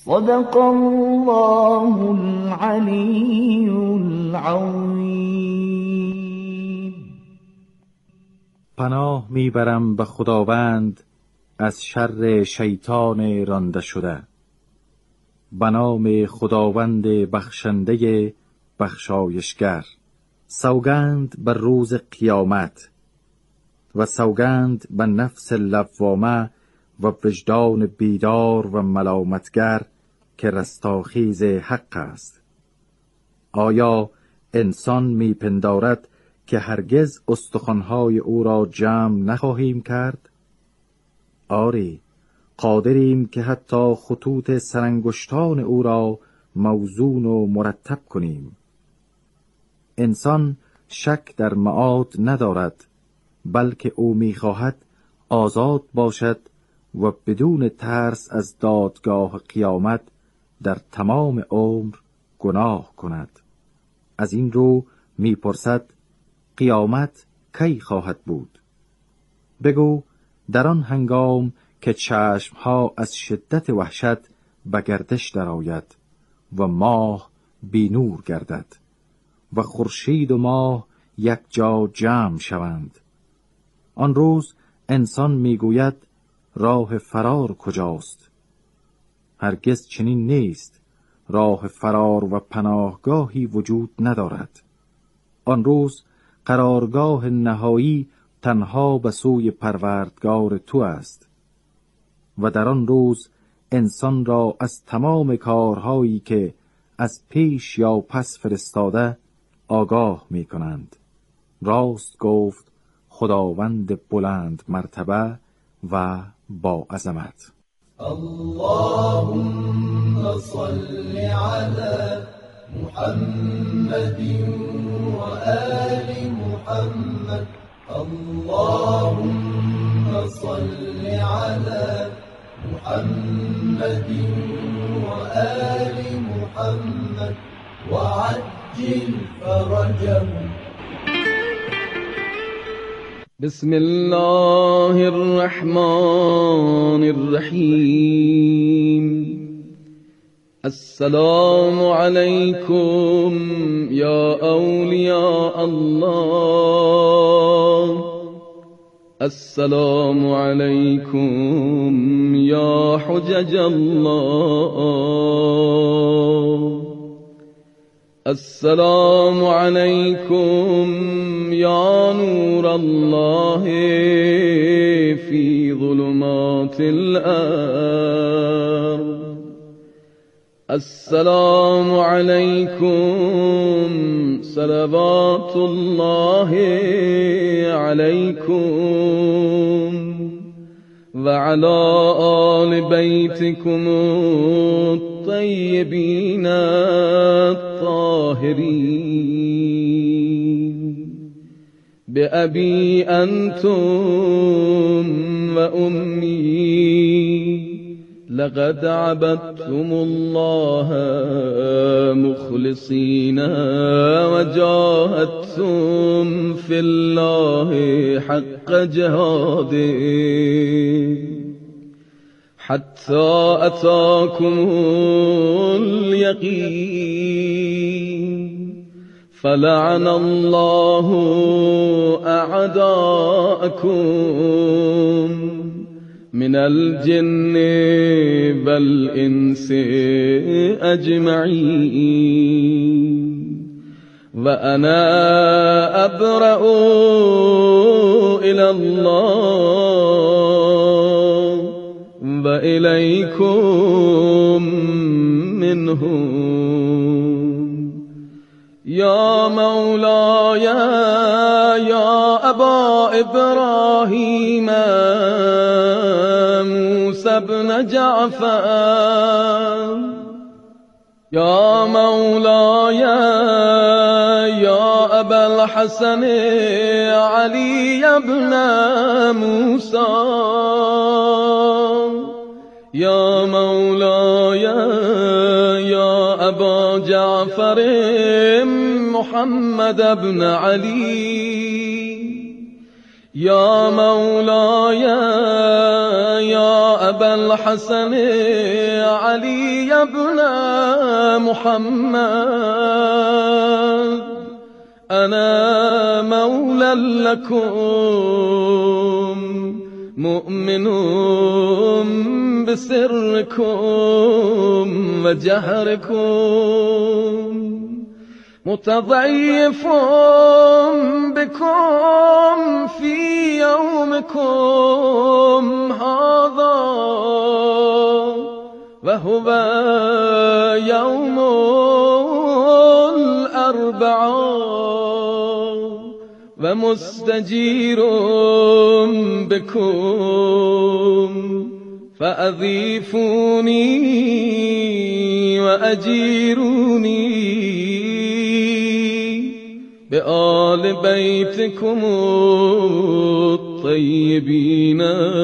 صدق الله العلی العظیم. پناه میبرم به خداوند از شر شیطان رانده شده. به نام خداوند بخشنده بخشایشگر. سوگند بر روز قیامت و سوگند به نفس لوامه و وجدان بیدار و ملامتگر که رستاخیز حق است. آیا انسان میپندارد که هرگز استخوان‌های او را جمع نخواهیم کرد؟ آری، قادریم که حتی خطوط سرانگشتان او را موزون و مرتب کنیم. انسان شک در معاد ندارد، بلکه او می‌خواهد آزاد باشد و بدون ترس از دادگاه قیامت در تمام عمر گناه کند. از این رو می‌پرسد قیامت کی خواهد بود؟ بگو در آن هنگام که چشمها از شدت وحشت به گردش درآید و ماه بی نور گردد و خورشید و ماه یک جا جمع شوند. آن روز انسان میگوید راه فرار کجاست؟ هرگز چنین نیست. راه فرار و پناهگاهی وجود ندارد. آن روز قرارگاه نهایی تنها به سوی پروردگار تو است و در آن روز انسان را از تمام کارهایی که از پیش یا پس فرستاده آگاه می کنند. راست گفت خداوند بلند مرتبه و با عظمت. اللهم صل على محمد و آل محمد. اللهم صل على محمد و آل محمد و عجل فرجهم. بسم الله الرحمن الرحیم. السلام علیکم یا اولیاء الله. السلام علیکم یا حجج الله. السلام علیکم یا نور الله فی ظلمات الارض. السلام علیکم صلوات الله علیکم و علی آل بیتکم الطیبین الطاهرین. بأبی انتم و امی لقد عبدتم الله مخلصین و جاهدتم فی الله حق جهاده حتی اتاکم الیقین. فلعن الله اعداءکم من الجن والانس اجمعین. و انا ابرأ الی الله و الیکم منهم. یا مولاي یا ابا ابراهیم موسی بن جعفر. یا مولاي یا ابا الحسن علی بن موسی. یا مولاي یا ابا جعفر محمد بن علی. یا مولاي یا ابا الحسن علي بن محمد أنا مولى لكم مؤمن بسركم وجهركم متضعيف بكم في يومكم هذا وهو يوم الأربعاء ومستجير بكم فأضيفوني وأجيروني بآل بيتكم الطيبين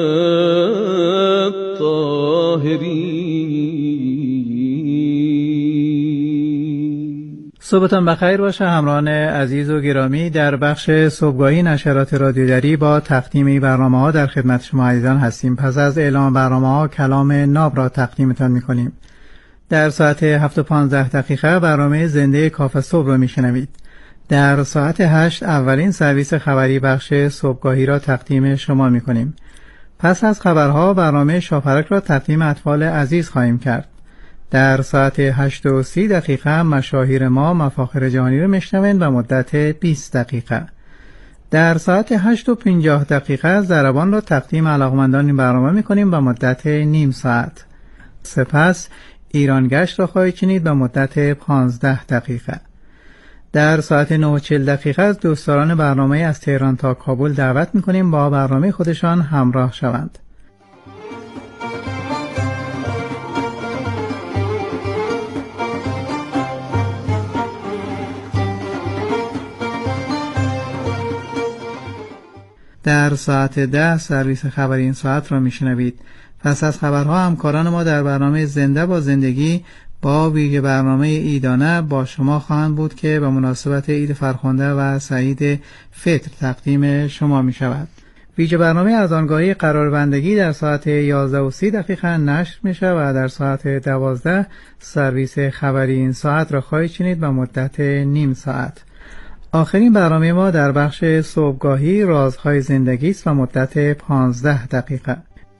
الطاهرين. صبحتان بخیر باشه همراهان عزیز و گرامی. در بخش صبحگاهی نشرات رادیو دری با تقدیم برنامه‌ها در خدمت شما عزیزان هستیم. پس از اعلام برنامه‌ها کلام ناب را تقدیمتان می‌کنیم. در ساعت 7:15 برنامه زنده کاف صبح را می‌شنوید. در ساعت 8 اولین سرویس خبری بخش صبحگاهی را تقدیم شما می‌کنیم. پس از خبرها برنامه شاپرک را تقدیم اطفال عزیز خواهیم کرد. در ساعت 8:30 مشاهیر ما مفاخر جهانی را میشنوند و مدت 20 دقیقه. در ساعت 8:50 ضربان را تقدیم علاقمندان این برنامه می‌کنیم و مدت نیم ساعت. سپس ایران گشت را خواهید شنید و مدت 15 دقیقه. در ساعت 9:40 از دوستداران برنامه از تهران تا کابل دعوت می‌کنیم با برنامه خودشان همراه شوند. در ساعت 10 سرویس خبری این ساعت را میشنوید. پس از خبرها همکاران ما در برنامه زنده با زندگی با ویژه برنامه عیدانه با شما خواهند بود که به مناسبت عید فرخنده و سعید فطر تقدیم شما می شود. ویژه برنامه از آنگاهی قراربندگی در ساعت 11:30 نشر می شود و در ساعت 12 سرویس خبری این ساعت را خواهید شنید و مدت نیم ساعت. آخرین برنامه ما در بخش صبحگاهی رازهای زندگی است و مدت 15 دقیقه.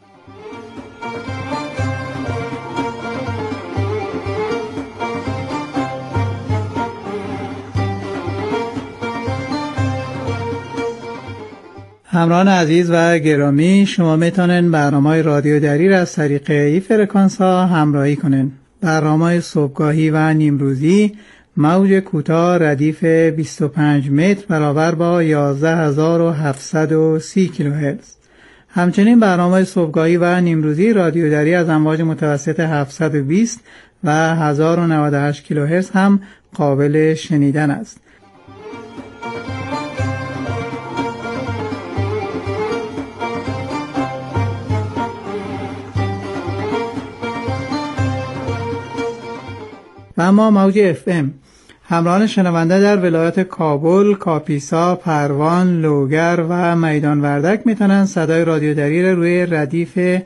همراهان عزیز و گرامی، شما میتونن برنامه رادیو دری را از طریق این فرکانس ها همراهی کنن. برنامه صبحگاهی و نیمروزی موج کوتاه ردیف 25 متر برابر با 11730 کیلوهرتز. همچنین برنامه صبحگاهی و نیمروزی رادیو دری از امواج متوسط 720 و 1098 کیلوهرتز هم قابل شنیدن است. و اما موج FM همراهان شنونده در ولایت کابل، کاپیسا، پروان، لوگر و میدان وردک میتونن صدای رادیو دری را روی ردیف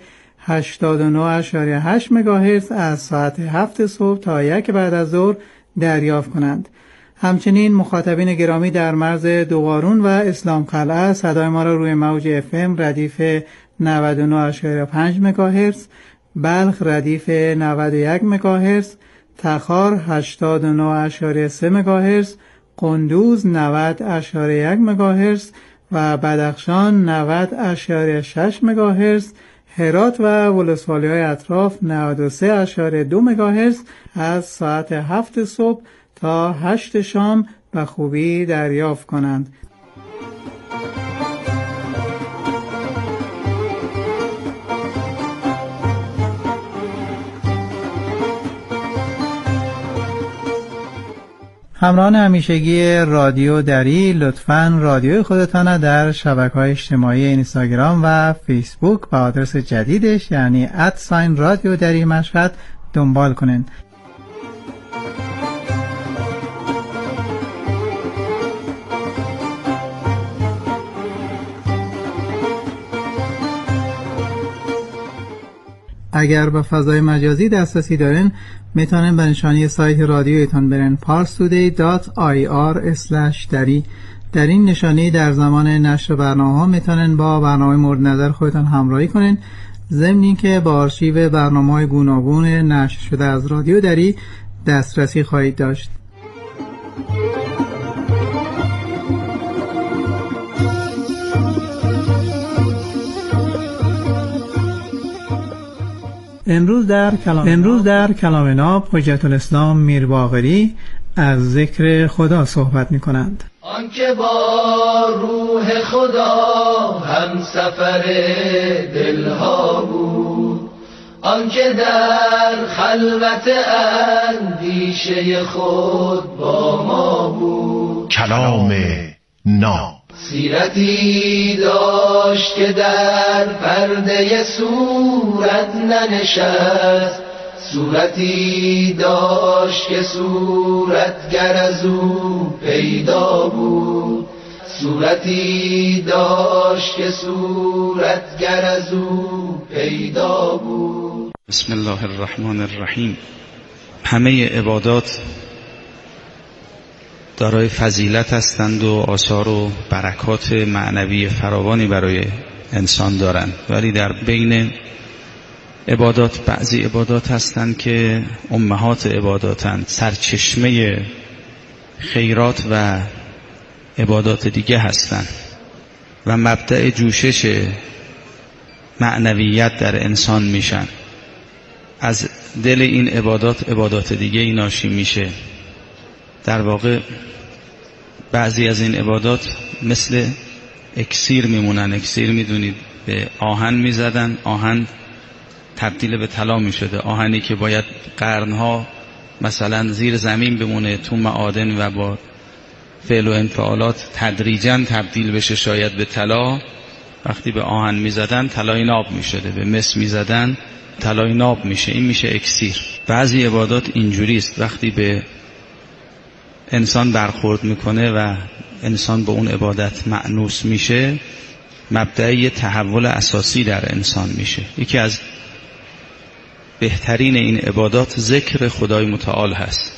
89.8 مگاهرتز از ساعت 7 صبح تا 1 بعد از ظهر دریافت کنند. همچنین مخاطبین گرامی در مرز دوقارون و اسلام قلعه صدای ما را روی موج FM ردیف 99.5 مگاهرتز، بلخ ردیف 91 مگاهرتز، تخار 89.3 مگاهرتز، قندوز 90.1 مگاهرتز و بدخشان 90.6 مگاهرتز، هرات و ولسوالی‌های اطراف 93.2 مگاهرتز از ساعت 7 صبح تا 8 شام به خوبی دریافت کنند. همراهان همیشگی رادیو دری، لطفاً رادیوی خودتان در شبکه‌های اجتماعی اینستاگرام و فیسبوک با آدرس جدیدش یعنی @رادیو دری مشهد دنبال کنین. اگر به فضای مجازی دسترسی دارین میتونن به نشانی سایت رادیویتون برن parstoday.ir/dari. در این نشانی در زمان نشر برنامه ها میتونن با برنامه مورد نظر خودتان همراهی کنین، ضمن اینکه با آرشیو برنامه‌های گوناگون نشر شده از رادیو دری دسترسی خواهید داشت. امروز در کلام ناب حجت الاسلام میر باقری از ذکر خدا صحبت می کنند. آنکه با روح خدا هم سفر دلها بود، آنکه در خلوت اندیشه خود با ما بود. کلام ناب سیرتی داشت که در پرده صورت ننشست، صورتی داشت که صورتگر از او پیدا بود، صورتی داشت که صورتگر از او پیدا بود. بسم الله الرحمن الرحیم. همه عبادات دارای فضیلت هستند و آثار و برکات معنوی فراوانی برای انسان دارند، ولی در بین عبادات بعضی عبادات هستند که امهات عباداتند، سرچشمه خیرات و عبادات دیگه هستند و مبدأ جوشش معنویت در انسان میشن. از دل این عبادات دیگه ناشی میشه. در واقع بعضی از این عبادات مثل اکسیر میمونن. اکسیر میدونید به آهن میزدن، آهن تبدیل به طلا میشده. آهنی که باید قرنها مثلا زیر زمین بمونه تو معادن و با فعل و انفعالات تدریجاً تبدیل بشه شاید به طلا، وقتی به آهن میزدن طلای ناب میشده، به مس میزدن طلای ناب میشه. این میشه اکسیر. بعضی عبادات اینجوری است، وقتی به انسان برخورد میکنه و انسان با اون عبادت مأنوس میشه، مبدأ تحول اساسی در انسان میشه. یکی از بهترین این عبادات ذکر خدای متعال هست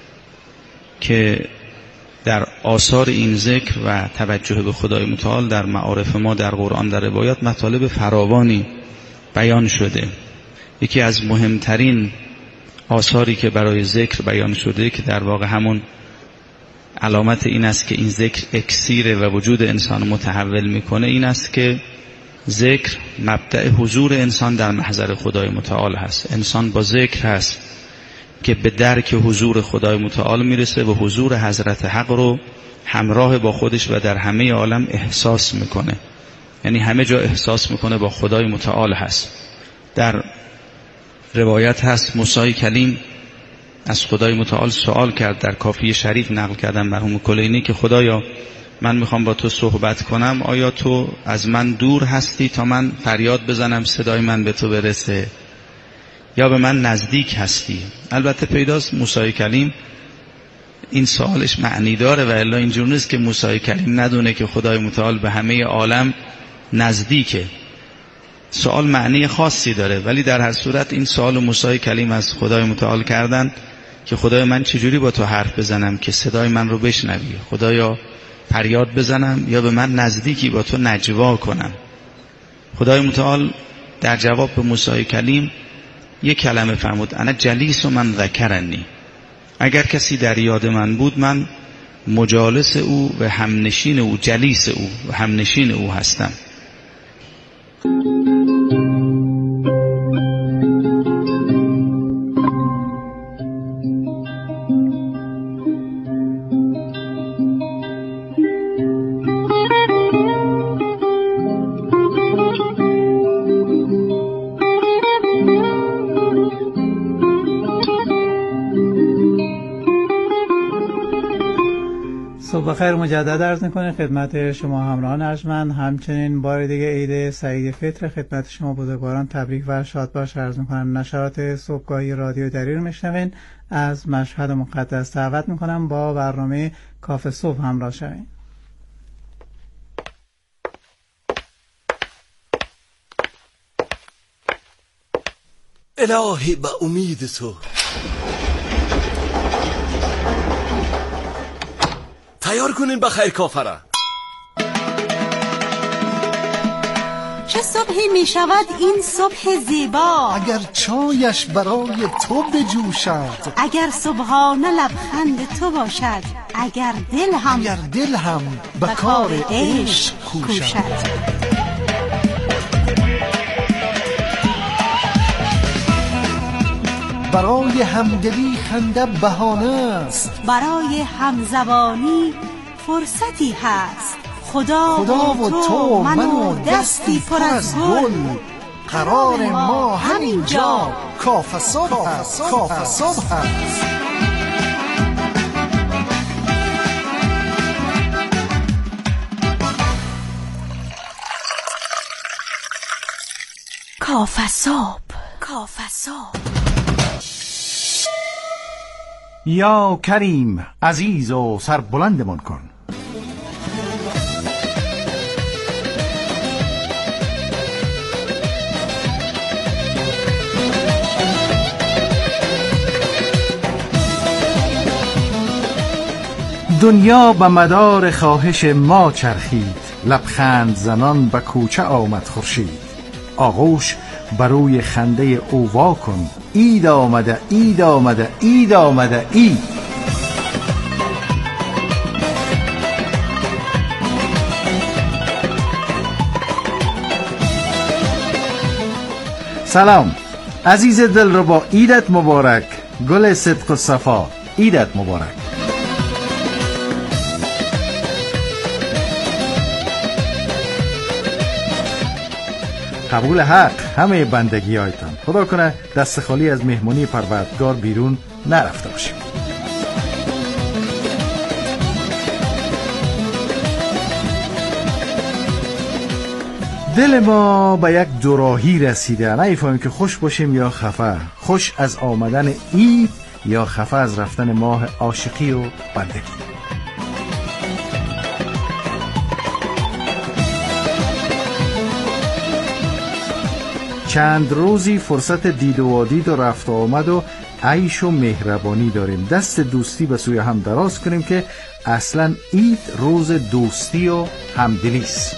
که در آثار این ذکر و توجه به خدای متعال در معارف ما، در قرآن، در روایات مطالب فراوانی بیان شده. یکی از مهمترین آثاری که برای ذکر بیان شده که در واقع همون علامت این است که این ذکر اکسیره و وجود انسان متحول میکنه، این است که ذکر مبدأ حضور انسان در محضر خدای متعال هست. انسان با ذکر هست که به درک حضور خدای متعال میرسه و حضور حضرت حق رو همراه با خودش و در همه عالم احساس میکنه. یعنی همه جا احساس میکنه با خدای متعال هست. در روایت هست موسی کلیم از خدای متعال سوال کرد، در کافی شریف نقل کردن مرحوم کلینی، که خدایا من میخوام با تو صحبت کنم، آیا تو از من دور هستی تا من فریاد بزنم صدای من به تو برسه، یا به من نزدیک هستی؟ البته پیداست موسی کلیم این سوالش معنی داره و الا اینجور نیست که موسی کلیم ندونه که خدای متعال به همه عالم نزدیکه. سوال معنی خاصی داره، ولی در هر صورت این سوال موسی کلیم از خدای متعال کردن که خدای من چجوری با تو حرف بزنم که صدای من رو بشنوی؟ خدایا فریاد بزنم یا به من نزدیکی با تو نجوا کنم؟ خدای متعال در جواب به موسی کلیم یک کلمه فرمود: انا جلیس و من ذکرنی. اگر کسی در یاد من بود، من مجالس او و همنشین او، جلیس او و همنشین او هستم. صبح خیر مجدد عرض می‌کنیم خدمت شما همراهان ارجمند. همچنین بار دیگه عید سعید فطر خدمت شما بزرگواران تبریک و شاد باش عرض می‌کنم. نشرات صبحگاهی رادیو دری رو میشنوین. از مشهد مقدس دعوت می‌کنم با برنامه کافه صبح همراه شوین. الهی به امید تو. تیار کنین بخیر کافره. چه صبحی می شود این صبح زیبا، اگر چایش برای تو بجوشد، اگر صبحانه لبخند تو باشد، اگر دل هم به کار عشق کوشد. برای همدلی خنده بهانه است، برای همزبانی فرصتی هست. خدا و تو من و دستی پر از گل، قرار ما همینجا کافه صبح هست. کافه صبح. یا کریم عزیز و سربلندمان کن. دنیا به مدار خواهش ما چرخید، لبخند زنان به کوچه آمد خورشید. آغوش بروی خنده او وا کن، عید آمده عید آمده عید آمده عید. سلام عزیز دل رو با عیدت مبارک، گل صدق و صفا عیدت مبارک. قبول حق همه بندگی هایتان. خدا کنه دست خالی از مهمونی پروردگار بیرون نرفته باشیم. دل ما به یک دوراهی رسیده، نمی‌فهمیم که خوش باشیم یا خفه، خوش از آمدن عید یا خفه از رفتن ماه عاشقی و بندگی. چند روزی فرصت دید و وادید و رفت و آمد و عیش و مهربانی داریم. دست دوستی به سوی هم دراز کنیم که اصلا عید روز دوستی و همدلی است.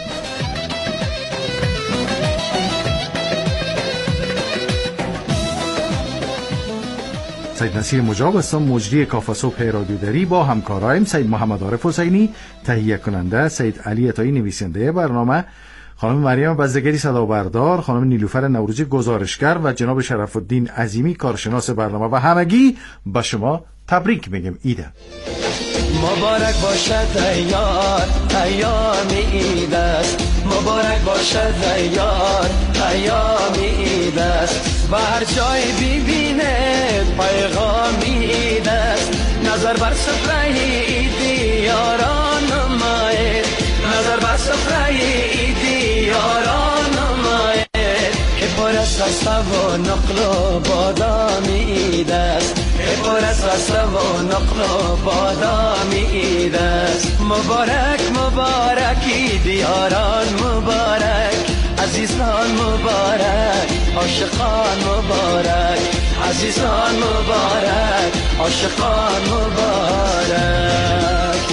سید نصیر مجاب هستم، مجری کافه صبح رادیو دری. با همکارایم سید محمد عارف حسینی تهیه کننده، سید علی عطایی نویسنده برنامه، خانم مریم بزدگری صدابردار، خانم نیلوفر نوروزی گزارشگر و جناب شرف الدین عظیمی کارشناس برنامه. و همگی به شما تبریک میگم. عید مبارک باشد ایار، ایام عید است. مبارک باشد ایار، ایام عید است. و هر جای ببینه پیغام عید است. نظر بر سفره عیدی یاران نماید، نظر بر سفره عیدی یاران نماید. که پر از رسته و نقل و بادام عید است، که پر از رسته و نقل و بادام عید است. مبارک مبارک عید یاران مبارک، عزیزان مبارک، عاشقان مبارک، عزیزان مبارک، عاشقان مبارک.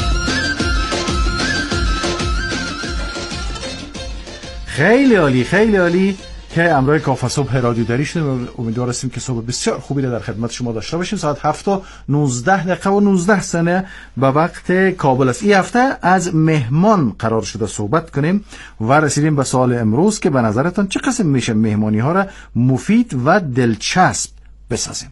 خیلی عالی، خیلی عالی که امروز کافه صبح رادیو دری شدیم. امیدوار هستیم که صبح بسیار خوبی رو در خدمت شما داشته باشیم. ساعت 7:19 به وقت کابل است. این هفته از مهمان قرار شده صحبت کنیم و رسیدیم به سوال امروز که به نظرتان چه قسم میشه مهمانی ها را مفید و دلچسب بسازیم؟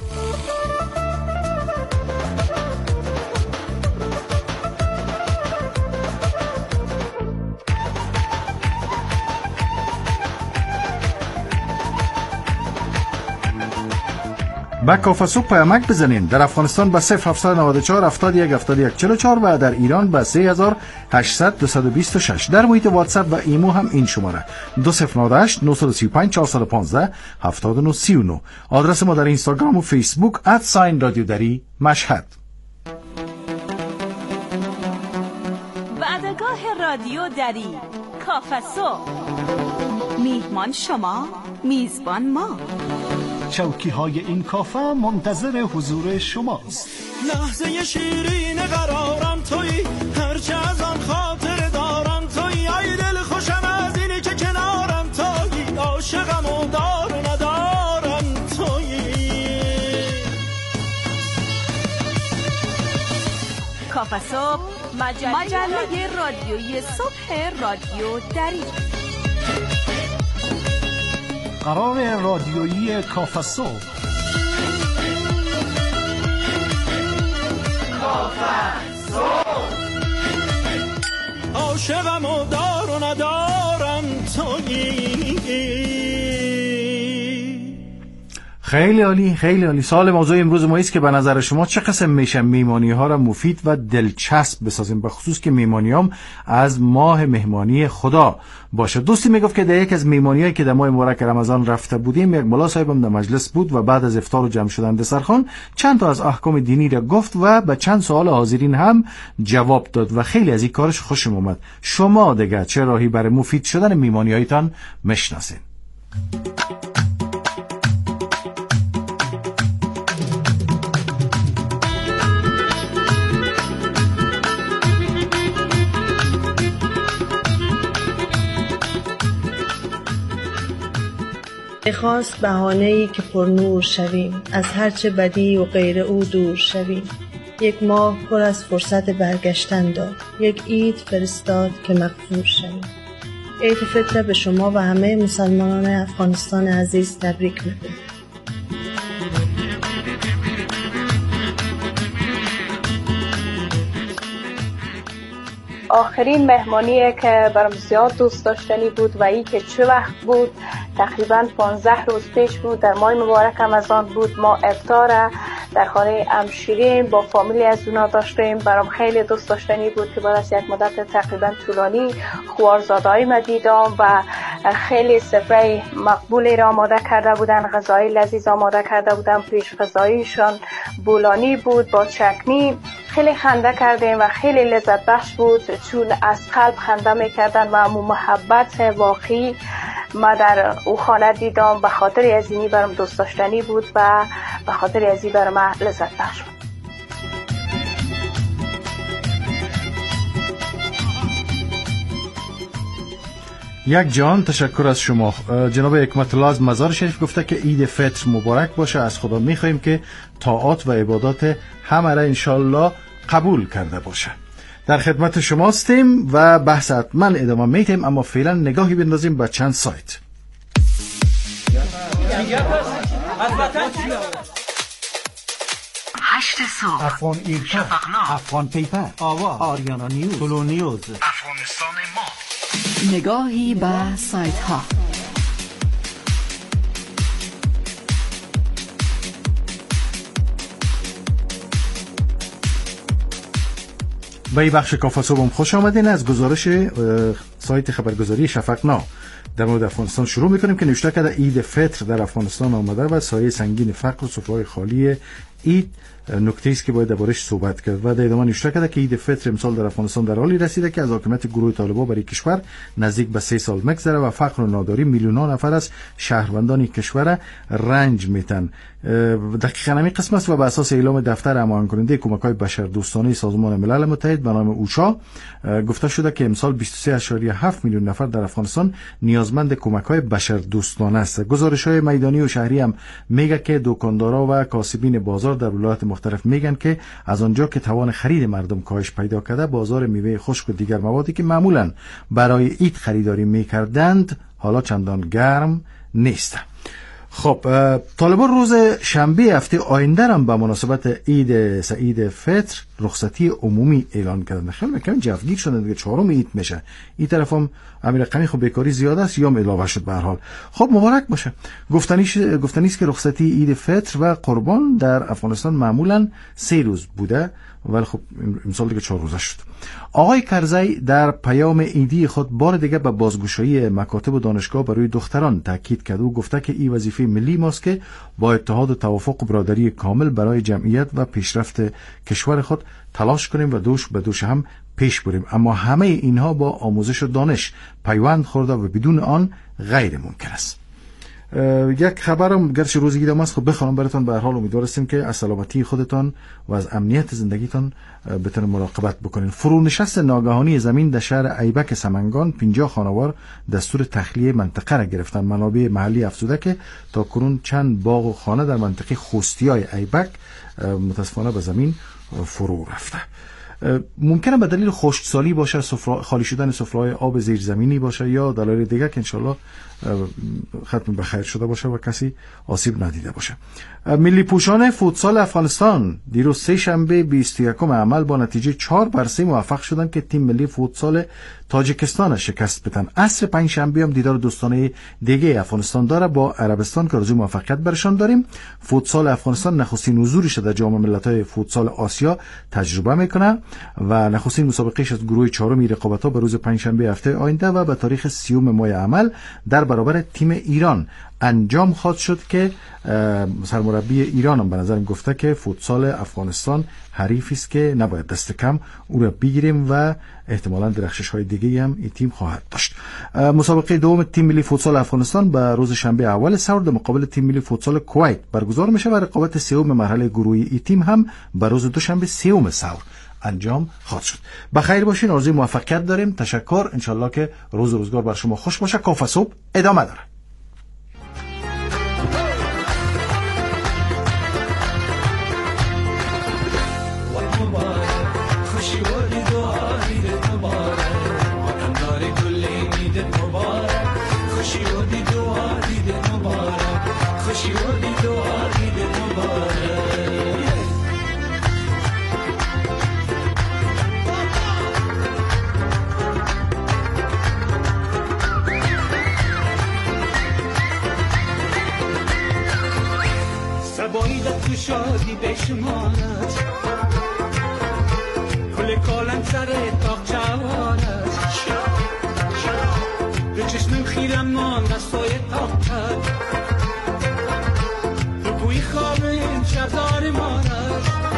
با کافه صبح پیامک بزنین. در افغانستان با 0794 71 71 44 و در ایران با 3800 226. در محیط واتساپ و ایمو هم این شماره 2098 935 415 7939. آدرس ما در اینستاگرام و فیسبوک @رادیو دری مشهد. وعدگاه رادیو دری کافه صبح. میهمان شما، میزبان ما. چوکی های این کافه منتظر حضور شماست. لحظه شیرین قرارم تویی، هرچه از آن خاطر دارم تویی، ای دل خوشم از اینی که کنارم تویی، عاشقم و دار و ندارم تویی. کافه صبح، مجله رادیویی صبح رادیو دری. قرار رادیویی کافه صبح. کافه صبح. عاشقم و دار و ندارم تویی. خیلی عالی، خیلی عالی. سوال موضوع امروز ما است که به نظر شما چه قسم میشه میمانی ها را مفید و دلچسب بسازیم، به خصوص که میمانیام از ماه مهمانی خدا باشه. دوستی میگفت که در یک از میمانیایی که در ماه مبارک رمضان رفته بودیم، یک ملا صاحبم در مجلس بود و بعد از افطار و جمع شدن دسترخوان چند تا از احکام دینی را گفت و به چند سوال حاضرین هم جواب داد و خیلی از این کارش خوشم اومد. شما دیگه چه راهی برای مفید شدن میمانیایتان میشناسین؟ خواست بهانه‌ای که پر نور شویم، از هرچه بدی و غیر او دور شویم. یک ماه پر از فرصت برگشتن داد، یک عید فرستاد که مغفور شویم. عید فطر به شما و همه مسلمانان افغانستان عزیز تبریک میگم. آخرین مهمانیه که برام زیاد دوست داشتنی بود و ای که چه وقت بود، تقریبا 15 روز پیش بود، در ماه مبارک رمضان بود. ما افطار در خانه امشیرین با فامیلی از اونا داشتیم. برام خیلی دوست داشتنی بود که بعد از یک مدت تقریبا طولانی خوارزاده‌ای ما دیدم و خیلی سفره مقبولی را آماده کرده بودن، غذای لذیذ آماده کرده بودن. پیش غذاییشان بولانی بود با چکنی. خیلی خنده کردیم و خیلی لذت بخش بود، چون از قلب خنده میکردن و امو محبت واقعی ما در او خانه دیدم. به خاطر از اینی برام دوست داشتنی بود و به خاطر از این برام لذت بخش بود. یک جان تشکر از شما. جناب حکمت الله از مزار شریف گفته که عید فطر مبارک باشه. از خدا میخوایم که طاعات و عبادات همه را انشالله قبول کرده باشه. در خدمت شما هستیم و بحث حتما ادامه میتیم، اما فعلا نگاهی بندازیم به چند سایت. 8 صبح، افغان ایرپا، شفقنامه، افغان پیپر، آواز، آریانا نیوز، تولو نیوز، افغانستان ما. نگاهی به سایت ها. به این بخش کافه صبح خوش آمدین. از گزارش سایت خبرگزاری شفقنامه در مورد افغانستان شروع میکنیم که نوشته کرده عید فطر در افغانستان آمده و سایه سنگین فقر و سفره‌های خالی عید نکته است که باید دربارش صحبت کرد. و در ادامه نوشته کرده که عید فطر امسال در افغانستان در حالی رسیده که از حاکمیت گروه طالبان برای کشور نزدیک به 3 سال میگذره و فقر و ناداری میلیون‌ها نفر از شهروندان کشور رنج میتن. دقیقاً همین قسم است و بر اساس اعلام دفتر هماهنگ کننده کمک‌های بشردوستانه سازمان ملل متحد به نام اوشا گفته شده که امسال 23.7 میلیون نفر در افغانستان نیازمند کمک‌های بشردوستانه است. گزارش‌های میدانی و شهری هم میگه که دکاندارا و کاسبین بازار در ولایات مختلف میگن که از آنجا که توان خرید مردم کاهش پیدا کرده، بازار میوه خشک و دیگر موادی که معمولاً برای عید خریداری میکردند حالا چندان گرم نیست. خب طالبان روز شنبه هفته آینده هم به مناسبت عید سعید فطر رخصتی عمومی اعلان کردن. خیلی کمی جوگیر شدن دیگه، 4 عید میشه. این طرف هم امیر رقمی خب بیکاری زیاد است یا علاوه شد. به هر حال خب مبارک باشه. گفتنی است که رخصتی عید فطر و قربان در افغانستان معمولا 3 روز بوده ولی خب امسال دیگه 4 روزه شد. آقای کرزی در پیام عیدی خود بار دیگه به بازگشایی مکاتب و دانشگاه برای دختران تاکید کرد. او گفته که این وظیفه ملی ماست که با اتحاد و توافق و برادری کامل برای جمعیت و پیشرفت کشور خود تلاش کنیم و دوش به دوش هم پیش بریم، اما همه اینها با آموزش و دانش پیوند خورده و بدون آن غیر ممکن است. یک خبرم گرچه روز گیرم است خب بخوام براتون. به هر حال امیدوارستیم که از سلامتی خودتان و از امنیت زندگیتان بتونید مراقبت بکنین. فرونشست ناگهانی زمین در شهر ایبک سمنگان 50 خانوار دستور تخلیه منطقه را گرفتن. منابع محلی افزوده که تا کنون چند باغ و خانه در منطقه خوستیای ایبک متاسفانه به زمین فرو رفته. ممکنه به دلیل خشکسالی باشه، خالی شدن سفره‌های آب زیرزمینی باشه یا دلایل دیگه که انشالله ختم به خیر شده باشه و کسی آسیب ندیده باشه. ملی پوشان فوتسال افغانستان دیروز سه شنبه 21 عمل با نتیجه 4-3 موفق شدند که تیم ملی فوتسال تاجیکستان شکست بدن. عصر پنج شنبه هم دیدار دوستانه دیگه افغانستان داره با عربستان که آرزوی موفقیت برشان داریم. فوتسال افغانستان نخستین حضورش در جام ملت‌های فوتسال آسیا تجربه میکنه و نخستین مسابقهش از گروه چهارم رقابت‌ها به روز پنجشنبه هفته آینده و به تاریخ 30 ماه عمل در برابر تیم ایران انجام خواهد شد که سرمربی ایران هم به نظرم گفته که فوتسال افغانستان حریفی است که نباید دست کم او را بگیریم و احتمالاً درخشش‌های دیگه هم این تیم خواهد داشت. مسابقه دوم تیم ملی فوتسال افغانستان به روز شنبه اول سور در مقابل تیم ملی فوتسال کویت برگزار میشه و رقابت سوم مرحله گروهی این تیم هم به روز دوشنبه سوم سور انجام خواهد شد. بخیر باشین، آرزوی موفقیت داریم. تشکر. انشالله که روز و روزگار بر شما خوش باشه. کافه صبح ادامه داره. تو شادی بشمارد کل کالم سر تاق چوارد به چشمم خیرم مان دستای تاق کرد تو کوی خوابم شبزار مارد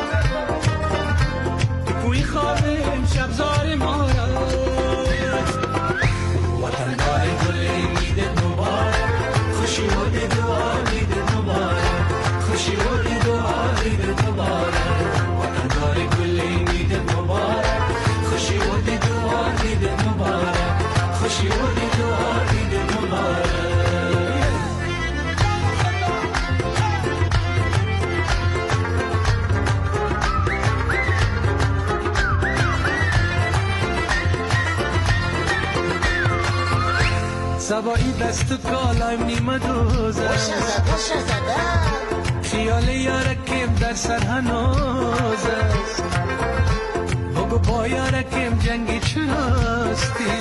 تو کوی خوابم شبزار مارد وطن دار گل میده مبارک خوشی و دعا میده مبارک خوشی و دعا میده مبارک وطن دار گل میده مبارک خوشی و دعا میده مبارک خوشی و دعا میده مبارک. سوایی دست و کالایم نیمه دوزه خیال یارکیم در سر هنوز است بگو با یارکیم جنگی چراستی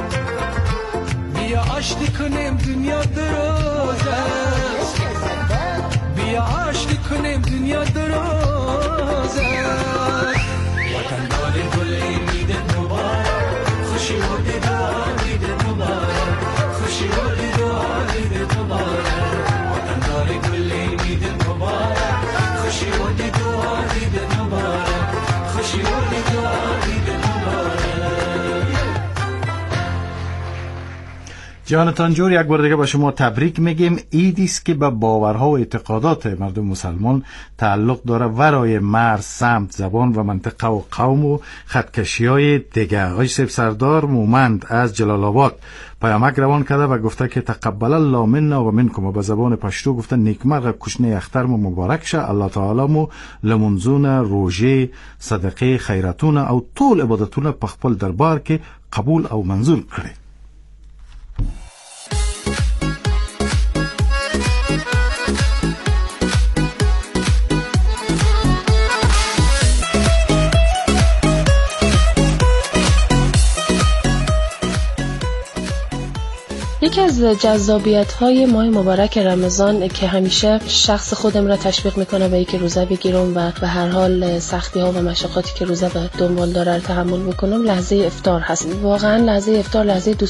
بیا آشتی کنیم دنیا دروز است بیا آشتی کنیم دنیا دروز است وطن دار گلی میده مبارک خوشی و دعا میده مبارک خوشی و دعا میده مبارک وطن دار گلی میده مبارک خوشی و دعا میده مبارک خوشی و دعا میده مبارک. جانتان جور یک بار دیگه با شما تبریک میگیم. عیدی است که به باورها و اعتقادات مردم مسلمان تعلق داره ورای مرز، سمت، زبان و منطقه و قوم و خطکشی‌های دیگه. آقای سیب سردار مومند از جلال آباد پیامک روان کرده و گفته که تقبل الله منا و منکم و به زبان پشتو گفته نیکمرغ کشنه اختر مو مبارک شه. الله تعالی مو لمنزون روزه صدقه خیراتون او طول عبادتون په خپل دربار کې قبول او منظور کړي. یکی از جذابیت‌های ماه مبارک رمضان که همیشه شخص خودم را تشویق میکنه به اینکه روزه بگیرم و به هر حال سختی‌ها و مشقاتی که روزه به دنبال داره تحمل بکنم لحظه افطار هست. واقعا لحظه افطار لحظه